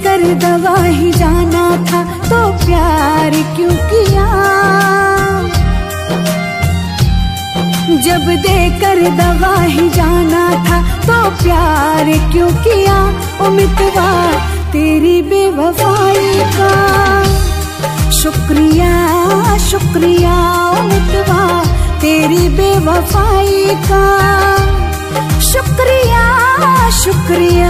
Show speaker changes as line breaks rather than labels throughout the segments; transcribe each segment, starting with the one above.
देकर दवा ही जाना था तो प्यार क्यों किया। जब देकर दवा ही जाना था तो प्यार क्यों किया। ओ मितवा तेरी बेवफाई का शुक्रिया शुक्रिया। ओ मितवा तेरी बेवफाई का शुक्रिया शुक्रिया।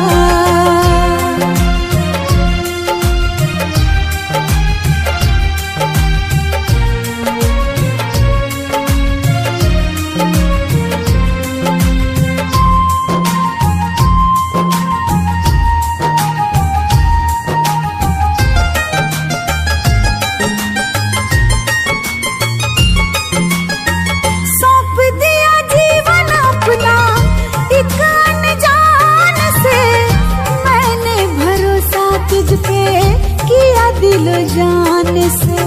दिल जान से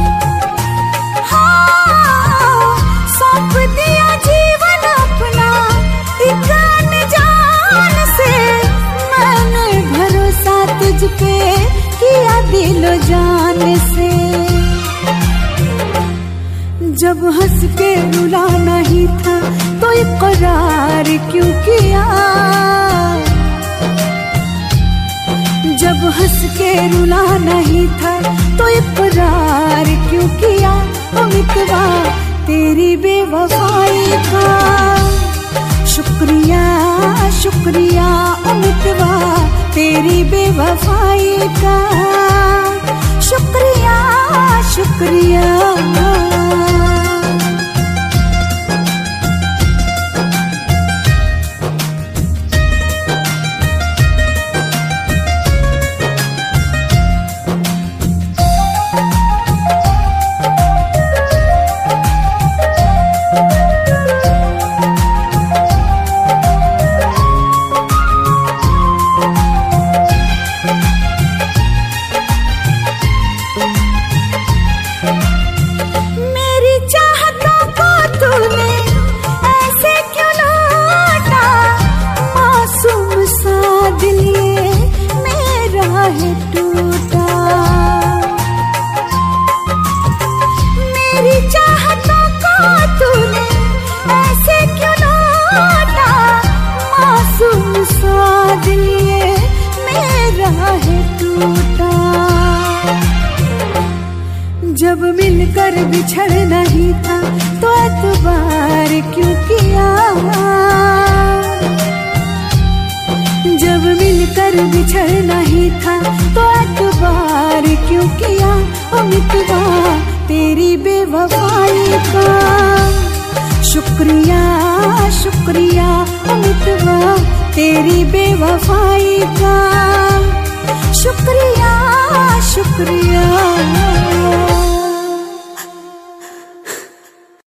हाँ, सौंप दिया जीवन अपना एक अनजान से। मैंने भरोसा तुझ पे किया दिल जान से। जब हंस के रुलाना ही था तो इकरार क्यों किया। जब हंस के रुलाना ही था तो इकरार क्यों किया। ओ मितवा तेरी बेवफाई का शुक्रिया शुक्रिया। ओ मितवा तेरी बेवफाई का शुक्रिया शुक्रिया। जब मिलकर बिछड़ना ही था तो एतबार क्यों किया। जब मिलकर बिछड़ना ही था तो एतबार क्यों किया। ओ मितवा तेरी बेवफाई का शुक्रिया शुक्रिया। ओ मितवा तेरी बेवफाई का शुक्रिया शुक्रिया।